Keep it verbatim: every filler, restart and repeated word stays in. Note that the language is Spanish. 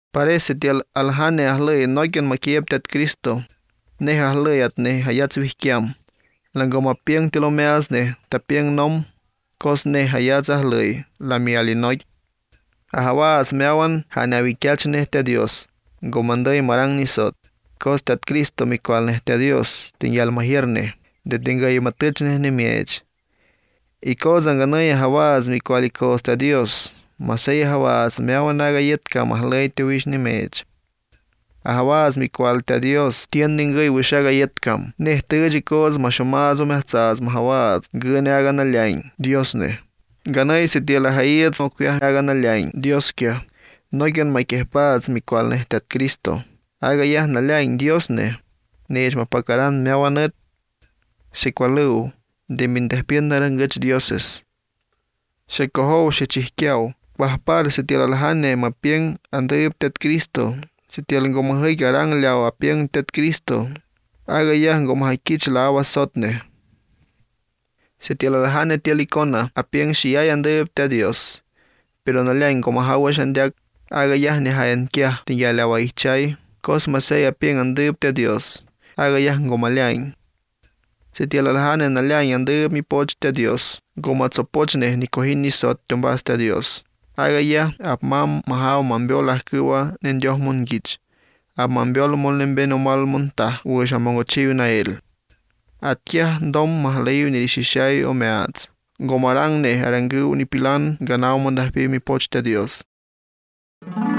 Parece tial alhane ahley noiken makiep tet Cristo. Ne ahley at ne hayats wihkiam. Langoma pieng tilomeas ne tapieng nom. Kos ne hayats ahley lamiali noik. Ahawas meawan hanawikiach ne te Dios. Gomanday marang nisot. Kos tet Cristo mi cual ne te Dios. Tinyal mahierne. De tingay matich ne ne miech. Y kos anganay ahawas mi cual y kos te Dios. Masay ahawas meawan agayet ka mahlay te wish ni mech. Ahawas mi cual te Dios tien ningay wish agayet kam. Neh teji kos mashomazo mehtzaz mahawas. Gane aganalain Dios ne. Ganay si tiela hayet no kuya aganalain Dios kia. Noiken maikehpaz mi cual ne tet Cristo. Agayah nalain Dios ne. Nech mapakaran meawanet. Si kualu. De min despien dioses. Se coho se chihkiao. Wahpar se tiel alhane mapien andeb tet Cristo. Se tiel ngomahay garang liao apien tet Cristo. Agayah ngomahay kich la awa sotne. Se tiel alhane tiel ikona apien shiay andeb tet Dios. Pero nalay ngomahawa shandiak agayah ne hayan kia tinyal awa ichay. Kos masay apien andeb tet Dios. Agayah ngomalain. Se tiel alhane nalay andeb mi poch tet Dios. Gomatsopochne ni kohin ni sot tumbas tet Dios. Agaya ap mam mahaw mambiol ahkiwa nen Dios mungich. Ap mambiol molembe nomal munta uwe shamongochiw na el. At kia dom mahlayu ni shishay o meat. Gomarang ne arangu ni pilan ganaw mondahpi mi poch te Dios.